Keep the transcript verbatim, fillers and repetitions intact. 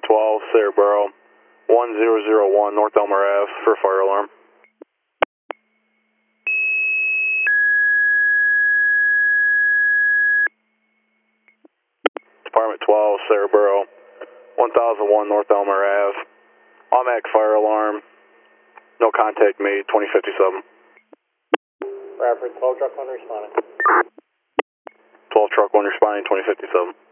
Department twelve, Cerebro, one zero zero one North Elmer Ave for fire alarm. Department twelve, Cerebro, one thousand one North Elmer Ave. Automatic fire alarm. No contact made, twenty fifty-seven. Bradford, twelve truck one responding. twelve truck one responding, twenty fifty-seven.